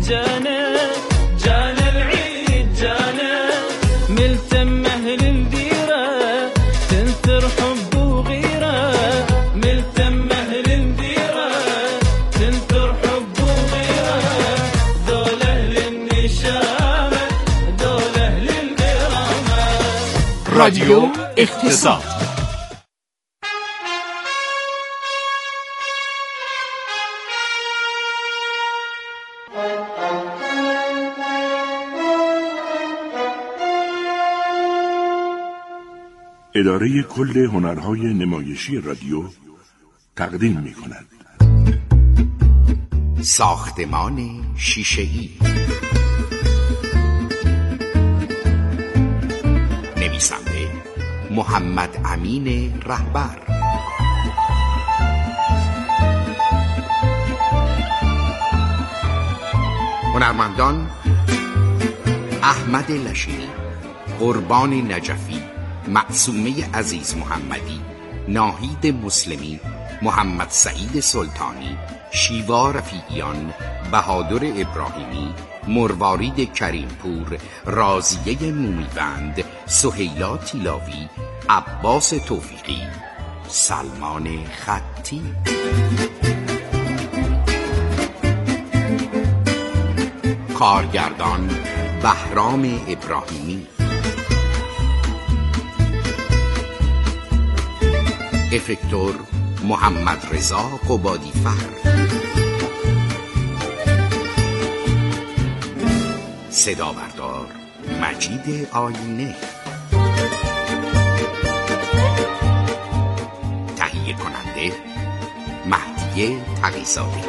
جانا جانا العيد جانا ملتم أهل الديرة تنثر حب وغيرة ملتم أهل الديرة تنثر حب وغيرة دول أهل النشامة دول أهل الكرامة. راديو اقتصاد. اداره کل هنرهای نمایشی رادیو تقدیم می‌کند. ساختمان شیشه‌ای. نویسنده محمد امین رهبر. هنرمندان احمد لشی، قربان نجفی، معصومه عزیز محمدی، ناهید مسلمی، محمد سعید سلطانی، شیوا رفیعیان، بهادر ابراهیمی، مروارید کریمپور، راضیه مومیبند، سهیلا تیلاوی، عباس توفیقی، سلمان خطی. کارگردان بهرام ابراهیمی. افکتور محمد رضا قبادی فر. صدا بردار مجید آینه. تهیه کننده مهدی تقی‌زاده.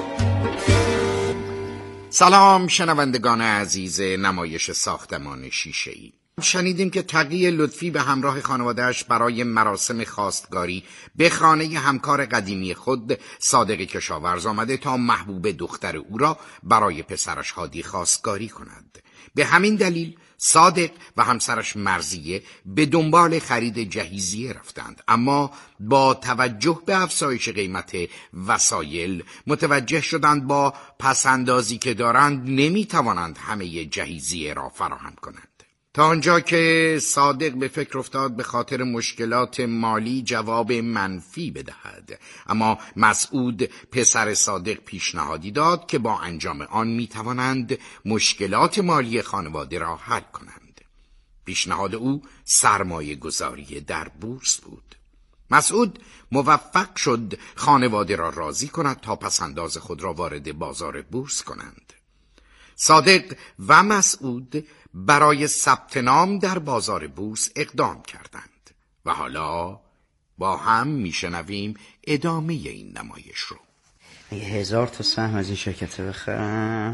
سلام شنوندگان عزیز نمایش ساختمان شیشه‌ای. شنیدیم که تقی لطفی به همراه خانواده‌اش برای مراسم خواستگاری به خانه همکار قدیمی خود صادق کشاورز آمده تا محبوب دختر او را برای پسرش هادی خواستگاری کند. به همین دلیل صادق و همسرش مرضیه به دنبال خرید جهیزیه رفتند، اما با توجه به افزایش قیمت وسایل متوجه شدند با پسندازی که دارند نمیتوانند همه جهیزیه را فراهم کنند. تا آنجا که صادق به فکر افتاد به خاطر مشکلات مالی جواب منفی بدهد، اما مسعود پسر صادق پیشنهادی داد که با انجام آن میتوانند مشکلات مالی خانواده را حل کنند. پیشنهاد او سرمایه گذاری در بورس بود. مسعود موفق شد خانواده را راضی کند تا پسنداز خود را وارد بازار بورس کنند. صادق و مسعود برای ثبت نام در بازار بورس اقدام کردند و حالا با هم میشنویم ادامه این نمایش رو. 1000 تا سهم از این شرکت بخرم.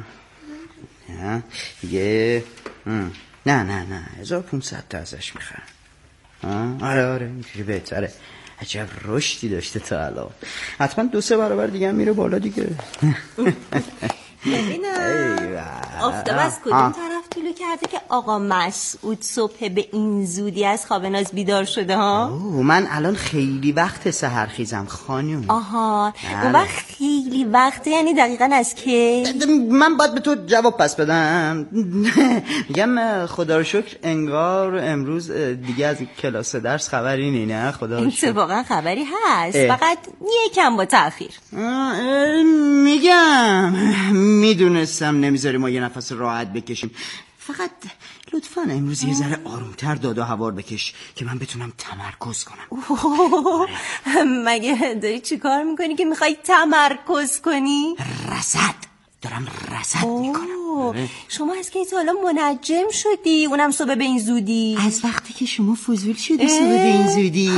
دیگه نه 1500 تا ازش میخرم. آره اینجوری بهتره. عجب رشدی داشته تا الان. حتما 2-3 برابر دیگه هم میره بالا دیگه. ببینم آفتاب از کدوم طرف طلوع کرده که آقا مسعود صبح به این زودی از خواب ناز بیدار شده ها؟ من الان خیلی وقت سحرخیزم خانم. آها اون وقت خیلی وقته، یعنی دقیقاً از که؟ من باید به تو جواب پس بدم. میگم خدا رو شکر انگار امروز دیگه از کلاس درس خبری نی. نه خدا رو شکر واقعا خبری هست، فقط یکم با تأخیر. میگم میدونستم نمیذاری ما یه نفس راحت بکشیم، فقط لطفاً امروز یه ذره آرومتر داد و هوار بکش که من بتونم تمرکز کنم. مگه داری چی کار میکنی که میخوای تمرکز کنی؟ دارم رصد میکنم. شما از که حالا منجم شدی، اونم صبح به این زودی؟ از وقتی که شما فضول شدی صبح به این زودی.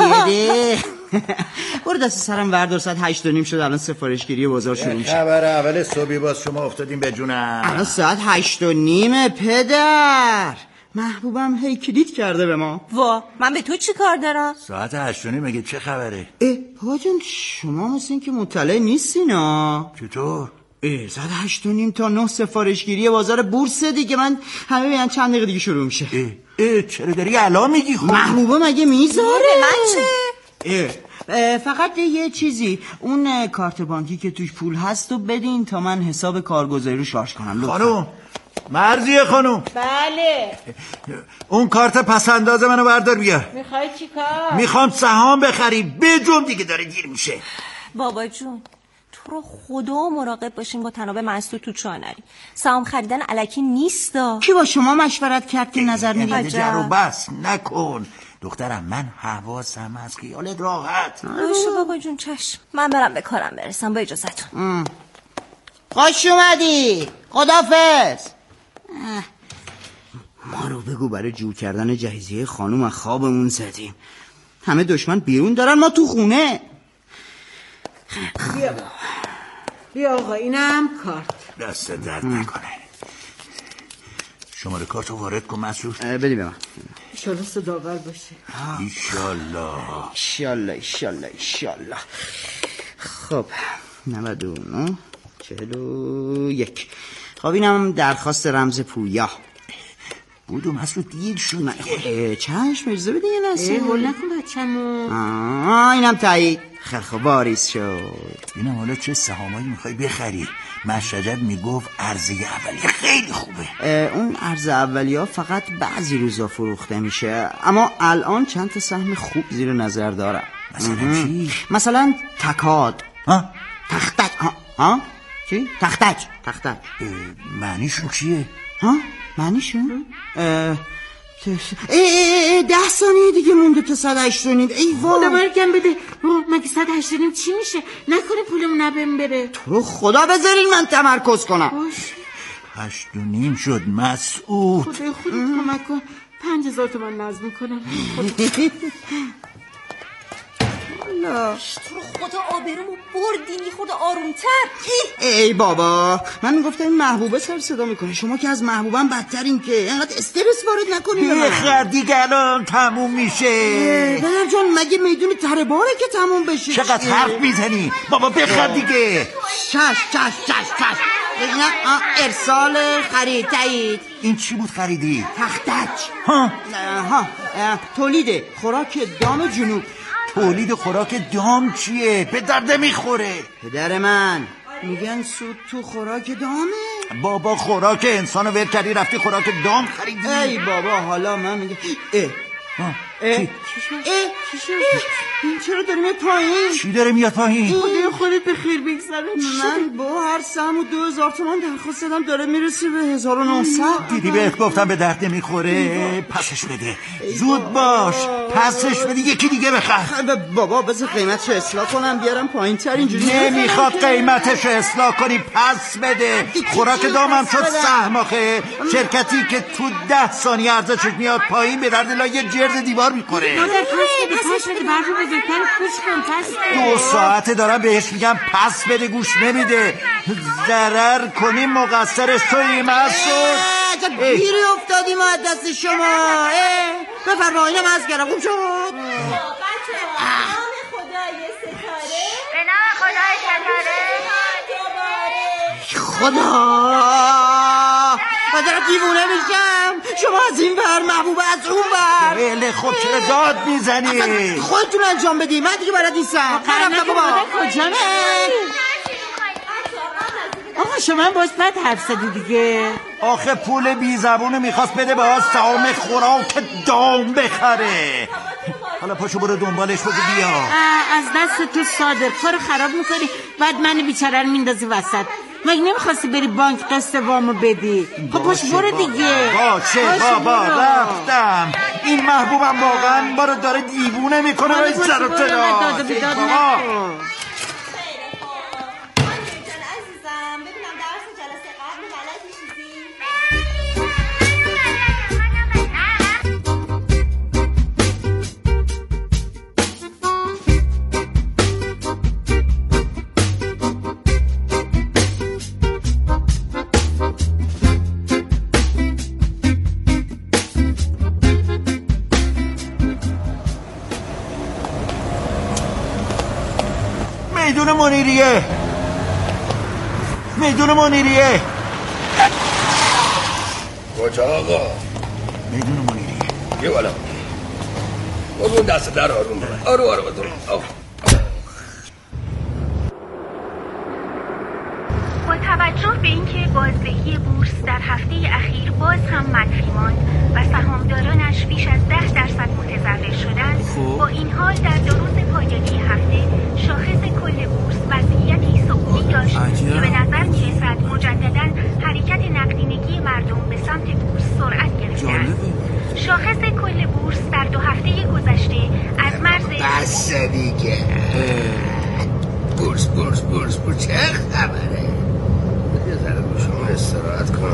برو دست سرم وردار، ساعت 8:30 شد، الان سفارشگیری بازار شروع میشه. خبر اول صبحی باز شما افتادیم به جونم. الان ساعت 8:30 پدر. محبوبم هی کلید کرده به ما. وا من به تو چی کار دارم؟ ساعت 8:30 مگه چه خبره؟ بابا جون شما مثل این که مطلع نیستین ها. چطور؟ ساعت 8:30 تا 9 سفارشگیری بازار بورس دیگه. من همه بیان چند دقیقه دیگه شروع میشه. چرا داری الان میگی؟ محبوبه مگه میذاره؟ من چه؟ فقط یه چیزی، اون کارت بانکی که توش پول هست و بدین تا من حساب کارگزاری رو شارژ کنم. خانوم، مرضیه خانوم. بله. اون کارت پسنداز منو بردار بیار. میخوای چی کار؟ میخوام سهام بخری. بجم دیگه داره دیر میشه. بابا جون تو رو خدا مراقب باشین با تناب مسدود تو چاه نری. سهام خریدن الکی نیستا. کی با شما مشورت کرد که نظر میدید؟ جر و بس نکن دخترم، من حواسم هست، خیالت راحت. باشه بابا جون، چشم. من برم به کارم برسم، با اجازتون. خوش اومدی. خدافظ. ما رو بگو برای جور کردن جهیزیه خانوم از خوابمون زدیم. همه دشمن بیرون دارن، ما تو خونه. بیا آقا، اینم کارت. دست درد نکنه. شماره کارتو وارد کن مسعود. بدی به من. ایشالله صداور باشه. ایشالله. خب 99 41. خب اینم درخواست رمز پویا. بودو مسعود دیر شد. چشم اجازه بده یه لحظه. هول نکن بچه‌مو. اینم تایید. خیلی خوب واریز شد. اینم حالا چه سهامایی میخوای بخری؟ مشرجب میگفت عرضه اولیه خیلی خوبه. اون عرضه اولیه فقط بعضی روزا فروخته میشه، اما الان چند تا سهم خوب زیر نظر دارم. مثلا چی؟ مثلا تکاد. تختج. چی؟ تختج. معنیشون چیه؟ معنیشون؟ 10 ثانیه دیگه مونده تا 108. ای وای خدا برکم بده. مگه 108 چی میشه؟ نکنه پولمون نبم بره. تو رو خدا بذارین من تمرکز کنم. 8.5 شد مسعود. خدای خودت کمک کن. 5000 تومن نظم میکنم. تو رو خدا آبرومو بردینی، خدا آرومتر. ای بابا، من میگفتم این محبوبه سر صدا میکنه، شما که از محبوبم بدترین، که اینقدر استرس وارد نکنید. بخر دیگه الان تموم میشه. بنر جان مگه میدونی تره باره که تموم بشه؟ چقدر حرف میزنی بابا، بخر دیگه. چش. اینم ارسال خرید تایید. این چی بود خریدی؟ تختج. تولید خوراک دام جنوب. تولید خوراک دام چیه؟ به درد میخوره. پدر من میگن سود تو خوراک دامه. بابا خوراک انسانو ول کردی رفتی خوراک دام خریدی. ای بابا حالا من میگم این چرا داره میاد پایین؟ چی داره میاد پایین؟ خدای خودت به خیر بگذره. من با هر سهم 2000 تومان درخواست دادم، داره میرسه به 1900. دیدی بهت گفتم به درد نمیخوره. پسش بده، زود باش، پسش بده، یکی دیگه بخر. بابا بذار قیمتشو اصلاح کنم بیارم پایین تر. اینجوری نمیخواد قیمتشو اصلاح کنی، پس بده. خوراک دامم شد سهم آخه. شرکتی که تو 10 ثانیه ارزشش میاد پایین به درد لای جرز دیوار میخوره. پس بده برفو بزرگتر گوش کن. پس بده. 2 ساعته دارم بهش میگم پس بده، گوش نمیده. ضرر کنی مقصرش تویی مسعود. عجب گیری افتادیم از دست شما. بفرما اینم از کردم. خوب شد بچه نام خدای ستاره. به نام خدای ستاره. خدا من دارم دیوونه میشم. شما از این ور، محبوب از اون ور. بله خب چرا داد میزنی؟ خودتون انجام بدی، من دیگه بلد نیستم. قرنه بابا کجا آقا شما باز بد حرف زدی دیگه. آخه پول بی زبونو میخواست بده باز سهام خوراک دام بخره. حالا پاشو برو دنبالش بگو بیا. از دست تو صادر کارو خراب میکنی، بعد من بیچاره رو میندازی وسط. مگه نمیخواستی بری بانک قسط وامو بدی؟ خب پاش برو دیگه. باشه بابا رفتم. این محبوبم واقعا ما رو داره دیوونه میکنه. باید سر و تلا. میدون منیریه. کجا آقا؟ میدون منیریه. یه بالا بگون دست در آروم برن. آروم توجه به اینکه بازدهی بورس در هفته اخیر باز هم منفی ماند و سهامدارانش بیش از 10% متضرر شدند، با این حال در 2 روز پایانی هفته شاخص کل بورس وضعیتی صعودی داشت که به نظر می‌رسد مجدداً حرکت نقدینگی مردم به سمت بورس سرعت گرفته است. شاخص کل بورس در 2 هفته گذشته از مرز بس دیگه. بورس چه خبره؟ یه ذره رو شما استراحت کنم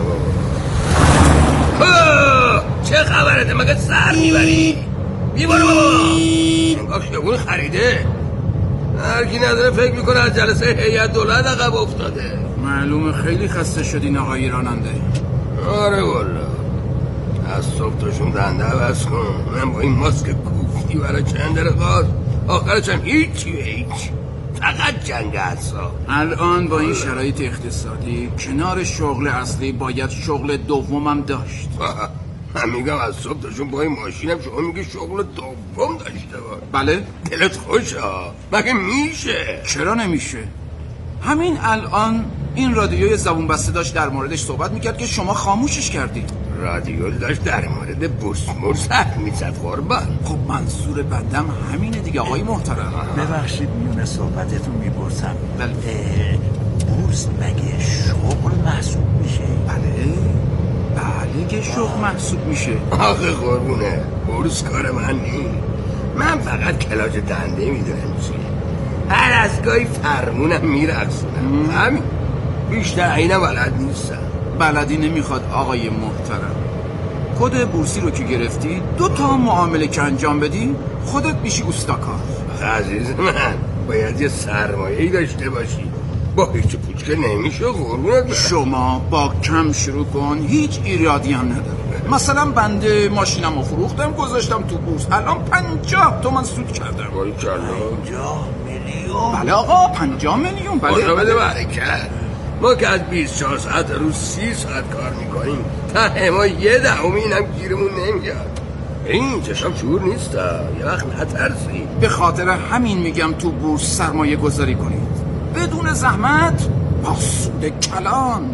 بابا. چه خبره؟ مگه سر میبری؟ بیبارو بابا. انگاه خیابون خریده. هرکی نداره فکر میکنه از جلسه هیئت دولت عقب افتاده. معلومه خیلی خسته شدین آقای راننده. آره والا، از صبح تاشون دنده عوض کن. من با این ماسک کوفتی برای چند رقاص آخرش هم هیچ فقط جنگ اعصاب. الان با این شرایط اقتصادی کنار شغل اصلی باید شغل دومم داشت. من میگم از صبح تاشون با این ماشینم، شما میگی شغل دوم داشته باش. بله؟ دلت خوشه مگه میشه؟ چرا نمیشه؟ همین الان این رادیوی زبون بسته داشت در موردش صحبت میکرد که شما خاموشش کردید. رادیو داشت در مورد بورس حرف میزد قربان. خب منظور بندم همینه دیگه آقای محترم. ببخشید میونه صحبتتون میپرسم، بله. بورس مگه شغل محسوب میشه؟ بله که شغل محسوب میشه. آخه قربونه، بورس کار من نیست. من فقط کلاج دنده میدونم چیه. هر از گاهی فرمونم میرقصونم، همین. بیشتر اینم بلد نیستم. بلدی نمیخواد آقای محترم. کد بورسی رو که گرفتی 2 معامله که انجام بدی خودت میشی اوستاکار. عزیز من باید یه سرمایه‌ای داشته باشی. با هیچ پوچ که نمیشه قربونت. شما با کم شروع کن، هیچ ایرادی هم نداره. مثلا بنده ماشینم رو فروختم گذاشتم تو بورس، الان 50 تومن سود کردم. باریکلا. 50 میلیون؟ بله آقا 50 میلیون. بله بده برکت. ما که از 24 ساعت روز 30 ساعت کار میکنیم، ته ما 1/10 اینم گیرمون نمیاد. این چشم شعور نیست، یه وقت نترسی. به خاطر همین میگم تو بورس سرمایه گذاری کنید بدون زحمت با سود کلان.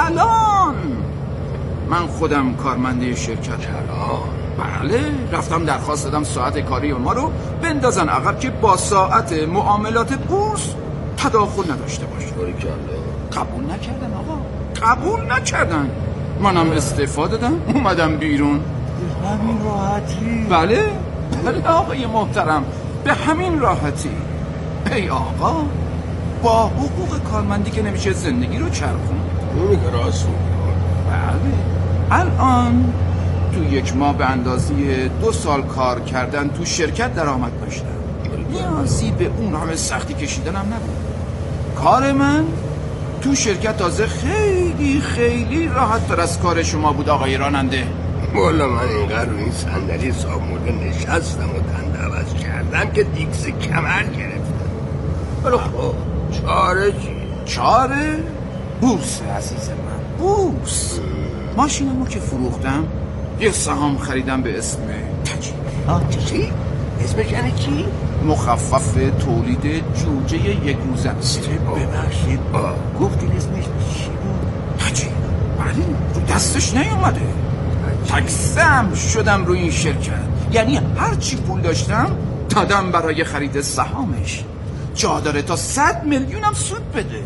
من خودم کارمنده شرکت بله، رفتم درخواست دادم ساعت کاری ما رو بندازن عقب که با ساعت معاملات بورس تداخل نداشته باشه. قبول نکردن آقا، قبول نکردن. منم استعفا دادم اومدم بیرون. به همین راحتی؟ بله آقای محترم، به همین راحتی. ای آقا، با حقوق کارمندی که نمیشه زندگی رو چرخون. اونی که راست بله. الان تو 1 ماه به اندازه 2 سال کار کردن تو شرکت درآمد داشتم. نیازی به اون همه سختی کشیدنم نبود. کار من تو شرکت تازه خیلی راحت تر از کار شما بود آقای راننده. والا من اینقدر روی این صندلی صاحب مرده نشستم و دنده عوض کردم که دیکس کمر گرفتم. ولی خب چاره چی؟ چاره؟ بورس عزیز من، بورس. ماشینمو که فروختم یه سهام خریدم به اسم تجی. چی؟ اسمش یعنی چی؟ مخفف تولید جوجه 1 روزه است. ببخشید گفتین اسمش چی بود؟ تجی. بله، رو دستش نیومده. تکسم شدم روی این شرکت، یعنی هرچی پول داشتم دادم برای خرید سهامش. جا داره تا 100 میلیونم سود بده.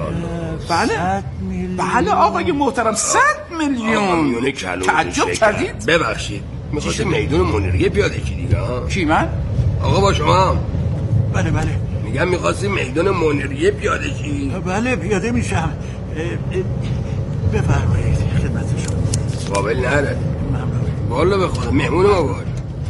بله آقای محترم، 100 میلیون. تعجب کردید؟ ببخشید میخواستی میدون منیریه پیاده کی دیگه؟ کی من؟ آقا با شما؟ بله میگم میخواستی میدون منیریه پیاده کی؟ بله پیاده میشم. بفرمایید خدمت شما. قابل نره. ممنون. والا به خدا مهمون ما باش.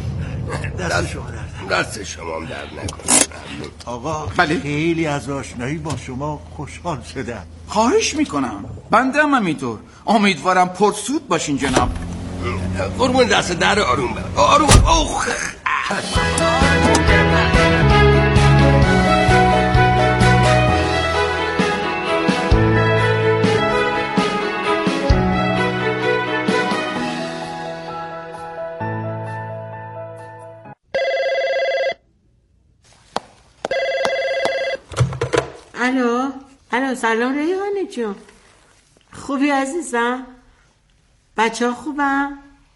دست شما هم درد نکنه. آقا بله؟ خیلی از آشنایی با شما خوشحال شدم. خواهش میکنم. بنده هم همینطور. امیدوارم پرسود باشین جناب. قربون دست در آروم برم. آروم. الو الو سلام ریحانه جون، خوبی عزیزم؟ بچه ها خوبم؟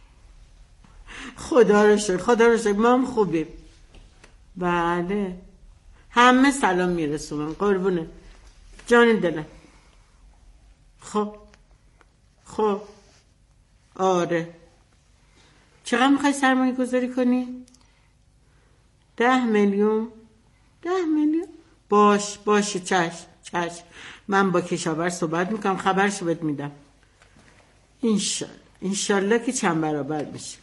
خدا رو شکر ما هم خوبیم. بله همه سلام میرسونم قربونه جان دلم. خب آره چقدر میخوای سرمایه گذاری کنی؟ 10 میلیون؟ باشه چشم من با کشاورز صحبت میکنم خبرشو بهت میدم. انشالله که چند برابر بشه.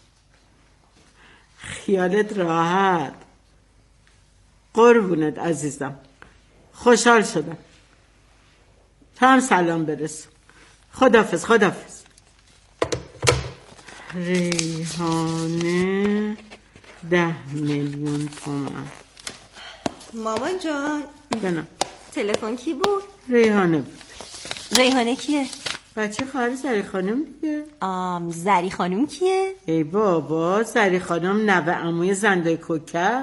خیالت راحت. قربونت عزیزم، خوشحال شدم. تو هم سلام برس. خداحافظ. ریحانه 10 میلیون تومان. مامان جان بنا تلفن کی بود؟ ریحانه کیه؟ بچه خواهر زری خانم دیگه. زری خانم کیه؟ ای بابا زری خانم نوه عموی زندای کوکب.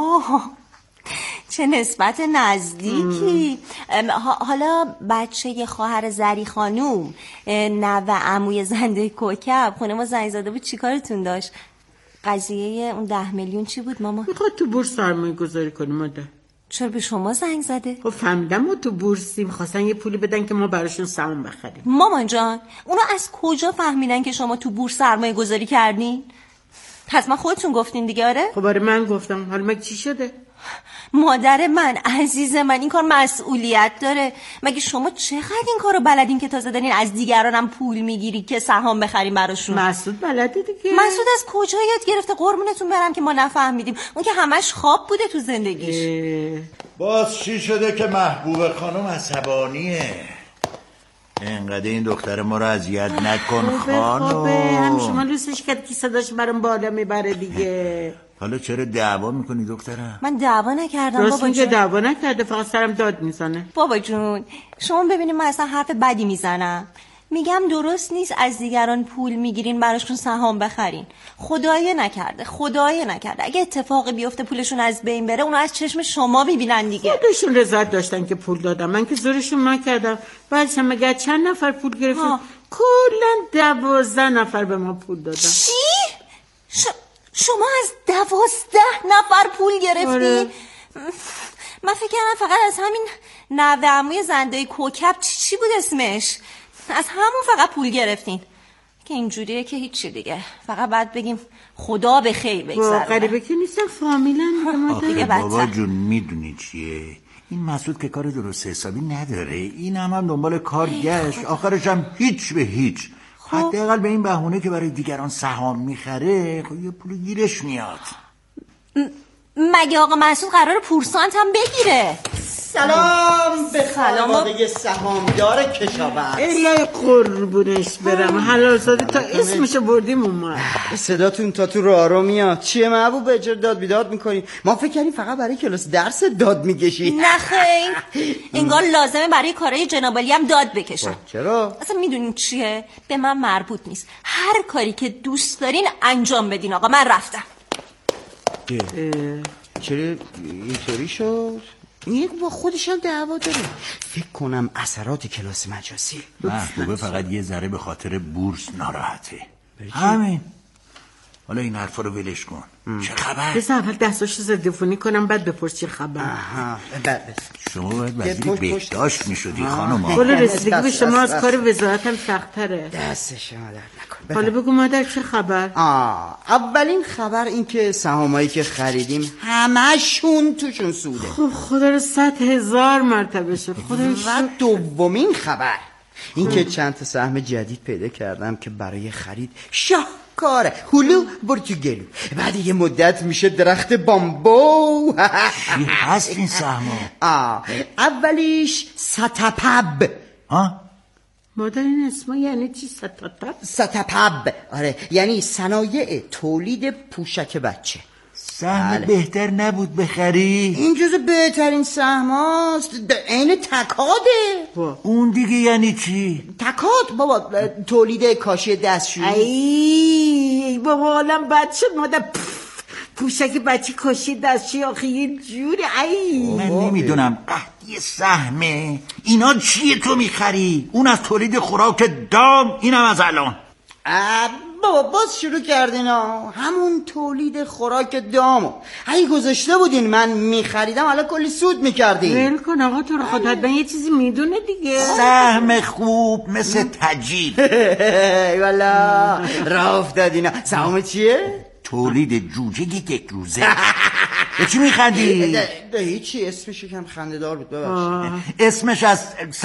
چه نسبت نزدیکی. حالا بچه خواهر زری خانوم نوه عموی زنده کوکب خونه ما زنگ زده بود، چیکارتون داشت؟ قضیه اون 10 میلیون چی بود ماما؟ میخواد تو بورس سرمایه گذاری کنه مادر. چرا به شما زنگ زده؟ خب فهمیدم ما تو بورسیم، خواستن یه پولی بدن که ما براشون سهام بخریم. مامان جان اونا از کجا فهمیدن که شما تو بورس سرمایه گذاری کردین؟ حتما خودتون گفتین دیگه. آره خب آره من گفتم. حالا مگه چی شده؟ مادر من عزیز من این کار مسئولیت داره. مگه شما چقدر این کارو بلدین که تازه دارین از دیگرانم پول میگیری که سهام بخریم براشون؟ مسعود بلده دیگه. مسعود از کجا یاد گرفته قربونتون برم که ما نفهمیدیم؟ اون که همش خواب بوده تو زندگیش. باز چی شده که محبوب خانم عصبانیه؟ اینقدر این دختر ما رو اذیت نکن خانم. همیشه ما لوسش کرد که صداش برام بالا میبره دیگه. حالا چرا دعوا میکنی دخترم؟ من دعوا نکردم راست بابا میگه جون. دعوا نکرده، فقط سرم داد میزنه. بابا جون شما ببینید من اصلا حرف بدی میزنم. میگم درست نیست از دیگران پول میگیرین براشون سهام بخرین. خدای نکرده اگه اتفاقی بیفته پولشون از بین بره اونا از چشم شما میبینن دیگه. خودشون رضایت داشتن که پول دادم، من که زورشون نکردم. بعدش هم مگه چند نفر پول گرفتن؟ کلا 12 نفر به ما پول دادن. چی؟ شما از 12 نفر پول گرفتی؟ آره. من فکر کردم فقط از همین نوه عموی زندای کوکب چی بود اسمش؟ از همون فقط پول گرفتین که اینجوریه که هیچی دیگه. فقط باید بگیم خدا به خیر بگذره. غریبه که نیستم فامیلن دیگه. بابا جون میدونی چیه؟ این مسعود که کار درست حسابی نداره. این هم دنبال کار گشت، آخرش هم هیچ به هیچ. حداقل به این بهونه که برای دیگران سهام میخره خب یه پول گیرش میاد. مگه آقا مسعود قرار پورسانت هم بگیره؟ سلام به خانواده سهامدار کشاورز. الهی قربونش برم. حلال زاده تا اسمشو بردیم اومد. صداتون تا تو راه میاد. چیه محبوب به اجر داد بیداد میکنی؟ ما فکر کردیم فقط برای کلاس درس داد میکشی. نه خیر، انگار لازمه برای کارهای جنابالی هم داد بکشم. چرا؟ اصلا میدونین چیه؟ به من مربوط نیست. هر کاری که دوست دارین انجام بدین آقا. من رفتم. چرا اینطوری شد؟ این با خودش هم دعوا داره. فکر کنم اثرات کلاس مجازی. محبوبه فقط یه ذره به خاطر بورس ناراحته. همین. حالا این حرفا رو ولش کن. چه خبر؟ بس اول دستاشو زدفونی کنم بعد بپرس چه خبر. شما باید وزیر بهداشت میشدی خانم. گل رسیدگی به شما از کار وزارت هم سخت‌تره. دست شما درد نکن. حالا بگو مادر چه خبر؟ اولین خبر این که سهامایی که خریدیم همشون توشون سوده. خب خدا رو 100,000 مرتبه شد. و دومین خبر این که چند تا سهم جدید پیدا کردم که برای خرید شاهکاره. هلو برو تو گلو. بعد یه مدت میشه درخت بامبو. چی هست این سهم‌ها؟ اولیش ستپب. مادر این اسما یعنی چی؟ ستپب آره، یعنی صنایع تولید پوشک بچه. سهم بهتر نبود بخری؟ این جزو بهترین سهم هاست. این تکاده. اون دیگه یعنی چی؟ تکاد بابا، تولید کاشی دستشویی. ای بابا حالم بد شد مادر. پوشک بچه کشید دستشی آخه یه جوری. ای من نمیدونم قحطی سهمه اینا چیه تو میخری؟ اون از تولید خوراک دام، اینم از الان. بابا باز شروع کردین ها. همون تولید خوراک دامو اگه گذاشته بودین من میخریدم الان کلی سود میکردین. ول کن آقا تو رو خدا، حتما یه چیزی میدونه دیگه. سهم خوب مثل تجیب. والا راه افتادینا. سهام چیه؟ تولید جوجه یک روزه. به چی میخندی؟ هیچی، اسمش یکم خنده‌دار بود ببخشید. اسمش از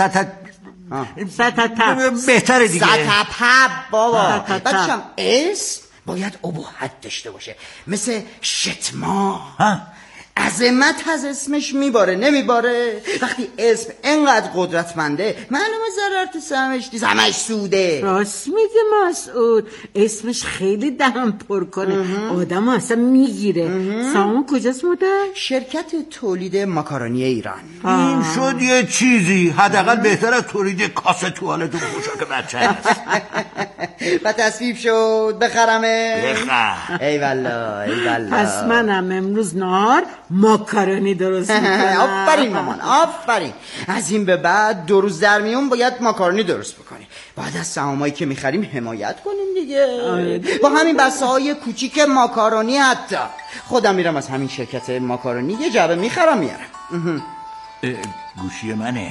ستتپ بهتره دیگه. ستتپ بابا. بچم اسم باید ابهت داشته باشه، مثل شتما. عظمت از اسمش میباره نمیباره؟ وقتی اسم انقدر قدرتمنده معلومه ضرر تو سهمش نیست، همش سوده. راست میگه مسعود، اسمش خیلی دهن پر کنه، آدم اصلا میگیره. سهام کجاست مادر؟ شرکت تولید ماکارونی ایران. این شد یه چیزی، حداقل بهتر از تولید کاسه توالت و پوشاک بچه هست. و تصویب شد بخرمه. بخر. ای والله ای والله. پس منم امروز نهار ماکارونی درست میکنم. آفرین مامان آفرین. از این به بعد 2 روز در میون باید ماکارونی درست بکنی. بعد از سهامایی که میخریم حمایت کنیم دیگه. با همین بسته های کوچیک ماکارونی حتی خودم میرم از همین شرکت ماکارونی یه جعبه میخرم میارم. گوشی منه.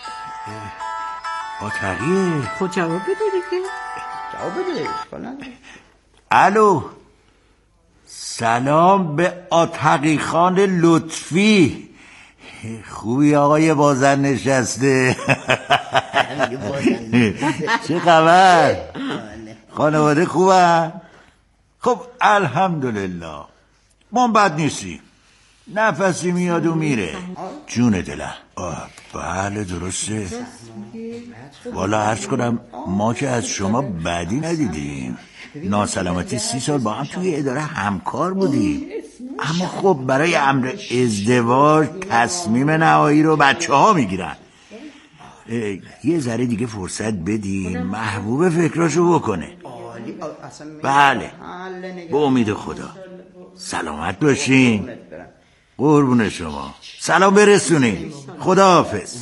آتقیه. خود جواب بده دیگه. جواب بده. الو، سلام به آتقی خان لطفی. خوبی آقای بازن نشسته؟ چه خبر؟ خانواده خوبه؟ خب الحمدلله، ما بد نیستیم، نفسی میاد و میره. جون دلم. بله درسته. والا عرض کنم ما که از شما بدی ندیدیم. ناسلامتی 30 سال با هم توی اداره همکار بودیم، اما خب برای امر ازدواج تصمیم نهایی رو بچه ها میگیرن. یه ذره دیگه فرصت بدین محبوب فکراشو بکنه. بله به امید خدا. سلامت باشین. قربون شما. سلام برسونین. خداحافظ.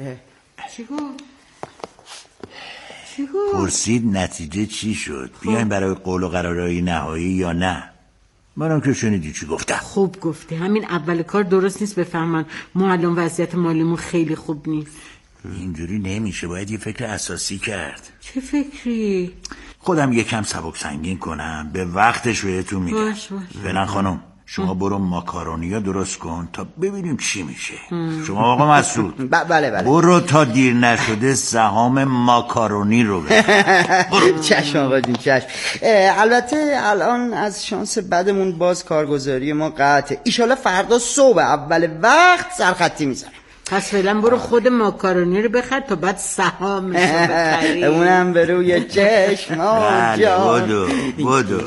پرسید نتیجه چی شد؟ بیاین برای قول و قرارهای نهایی یا نه؟ منم که شنیدی چی گفتم. خوب گفتی. همین اول کار درست نیست بفهمن ما الان وضعیت مالیمون خیلی خوب نیست. اینجوری نمیشه، باید یه فکر اساسی کرد. چه فکری؟ خودم یکم سبک سنگین کنم، به وقتش بهتون میگم. باش. فعلا خانم شما برو ماکارونیا درست کن تا ببینیم چی میشه. شما آقا مسعود بله برو تا دیر نشده سهام ماکارونی رو برو. چشم آقا جون چشم. البته الان از شانس بدمون باز کارگزاری ما قطعه. ایشالا فردا صبح اول وقت سرخطی میزنه. پس فعلا برو خود ماکارونی رو بخر تا بعد سهامش رو بخری. اونم به روی چشم. بله بدو.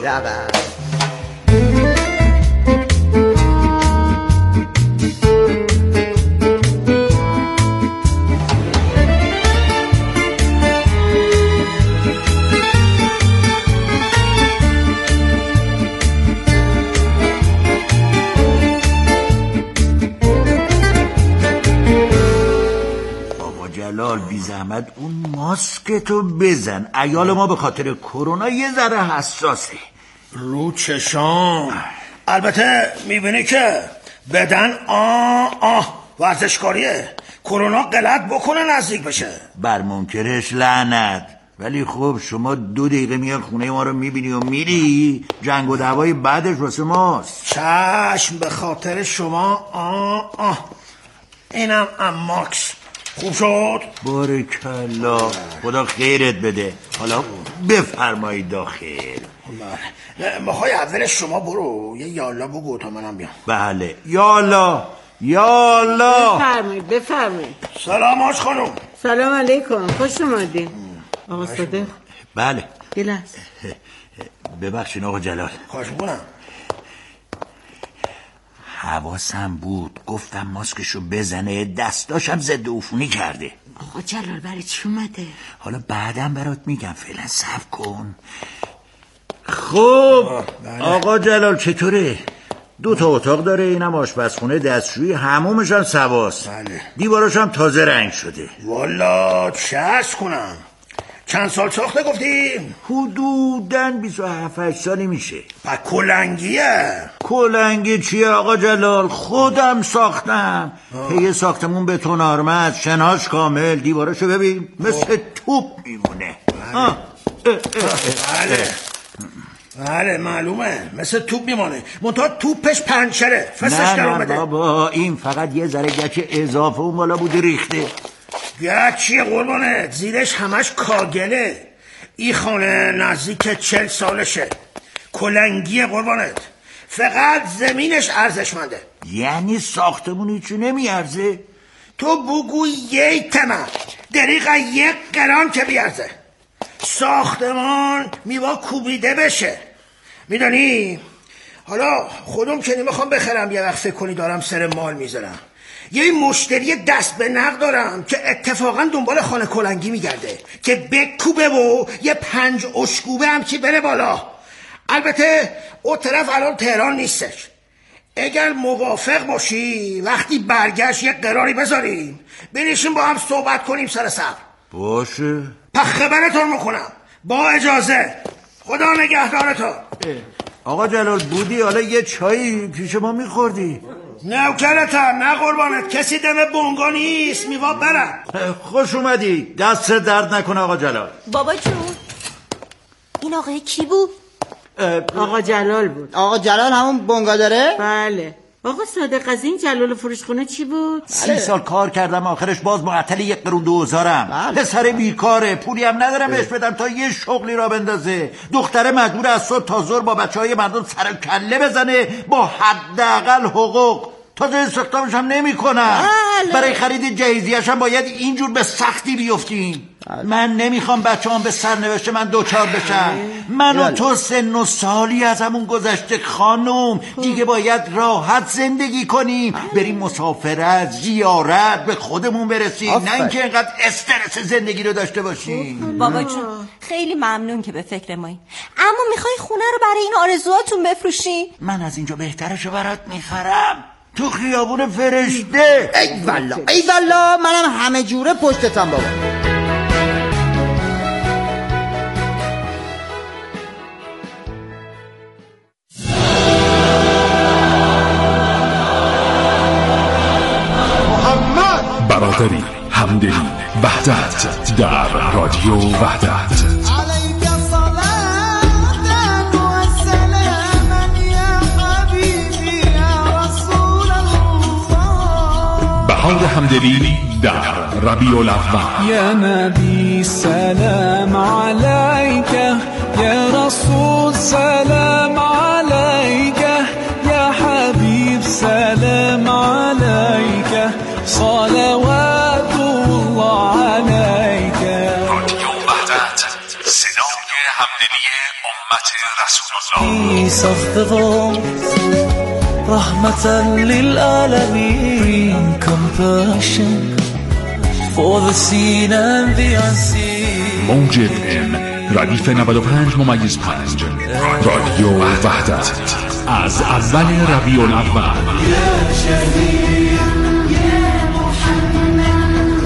بی زحمت اون ماسک تو بزن. عیال ما به خاطر کرونا یه ذره حساسه. رو چشام. البته میبینی که بدن ورزشکاریه. کرونا غلط بکنه نزدیک بشه. بر منکرش لعنت. ولی خب شما 2 دقیقه میاد خونه ما رو میبینی و میری، جنگ و دعوای بعدش واسه ماست. چشم به خاطر شما. اینم ماکس خوب شد. بارکالله، خدا خیرت بده. حالا بفرمایید داخل. میخوای اول شما برو یه یالا بگو تا منم بیام. بله یالا. بفرمایید. سلام آج خانم. سلام علیکم، خوش اومدین. آقا صادق. بله یه لحظه. ببخشین آقا جلال. خواهش میکنم. حواسم بود گفتم ماسکشو بزنه، دستاشم ضد عفونی کرده. آقا جلال برای چی اومده؟ حالا بعدم برات میگم، فعلا صبر کن. خب آقا جلال چطوره؟ 2 تا اتاق داره، اینم آشپزخونه، دستشویی، حمومش هم سواست. بله. دیواراش هم تازه رنگ شده. والا چه عرض کنم. چند سال ساخته گفتیم؟ حدوداً 27 سالی میشه. و کلنگیه؟ کلنگی چیه آقا جلال؟ خودم ساختم. پی ساختمون بتون آرمد، شناش کامل، دیوارشو ببین مثل توپ میمونه. بله معلومه مثل توپ میمونه، منتها توپش پنچره، فسش در اومده. نه بابا این فقط یه ذره گچ اضافه اون بالا بوده ریخته. گچیه قربانه، زیرش همش کاگله. این خانه نزدیک 40 سالشه، کلنگیه قربانت، فقط زمینش ارزشمنده. یعنی ساختمون هیچی نمیارزه؟ تو بگو 1 تومن دقیقا 1 قران که بیارزه. ساختمان میوا کوبیده بشه، میدانی؟ حالا خودم که نمیخوام بخرم، یه وقت فکر کنی دارم سر مال میذارم. یه مشتری دست به نقد دارم که اتفاقا دنبال خانه کلنگی میگرده که بکوبه و یه 5 اشکوبه هم که بره بالا. البته اون طرف الان تهران نیستش. اگر موافق باشی وقتی برگشت یه قراری بذاریم بنشیم با هم صحبت کنیم سر صبر. باشه. پس خبرتون میکنم با اجازه. خدا نگهدارتون. آقا جلال بودی حالا یه چایی پیش ما میخوردی؟ نوکرتم، نه قربانت، کسی دم بونگا نیست، میوا برم. خوش اومدی، دست درد نکنه آقا جلال. بابا جون این آقای کی بود؟ آقا جلال بود. آقا جلال همون بونگا داره؟ بله. آقا صادق از این جلال فروشخونه چی بود؟ 30 سال کار کردم، آخرش باز معطل 1 قرون 2000م. پسر بیکاره، پولی هم ندارم بهش بدم تا یه شغلی را بندازه. دختره مجبور از صبح تا ظهر با بچهای مردم سر کله بزنه با حداقل حقوق. تازه استخدامش هم نمی‌کنم. برای خرید جهیزیه‌اش هم باید اینجور به سختی بیفتیم. من نمیخوام بچه‌ام به سرنوشت من دوچار بشن. من و تو سن و سالی از همون گذشته خانم، دیگه باید راحت زندگی کنیم، بریم مسافرت، زیارت، به خودمون برسیم، نه اینکه اینقدر استرس زندگی رو داشته باشیم. بابا جون خیلی ممنون که به فکر مایی، اما میخوای خونه رو برای این آرزوهاتون بفروشی؟ من از اینجا بهترشو برات میخرم، تو خیابون فرشته. ای والا منم همه جوره پشتتم بابا. برادری، همدلی، وحدت در رادیو وحدت. بهار همدلی در ربیع الاول. یا نبی سلام علیک، یا رسول سلام علیک، یا حبیب سلام علیک، صلوات الله علیک. رادیو وحدت، صدای همدلی امت رسول الله. ساخته رحمة للعالمين، compassion for the seen and the unseen. موج FM ردیف 95.5 رادیو وحدت از اول ربیع الاول. یا شهید یا محمد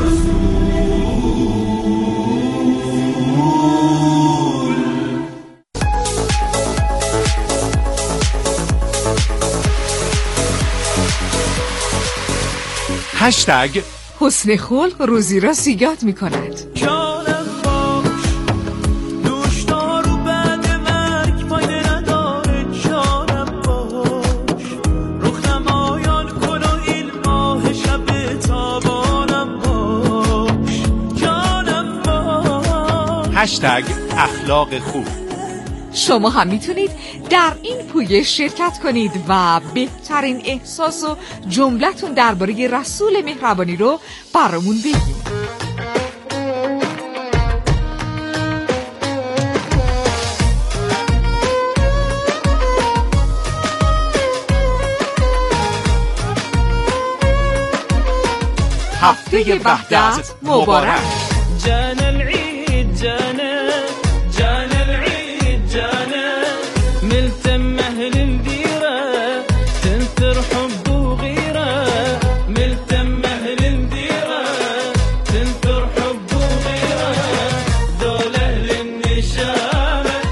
هشتگ حسن خلق روزی را سیگات می کند. جانم باش دوشدار و بعد مرگ فایده نداره. جانم باش رخنمایان کن و این ماه شب تابانم باش. جانم باش. هشتگ اخلاق خوب. شما هم میتونید در این پویش شرکت کنید و بهترین احساس و جملتون درباره رسول مهربانی رو برامون بگید. هفته وحدت مبارک.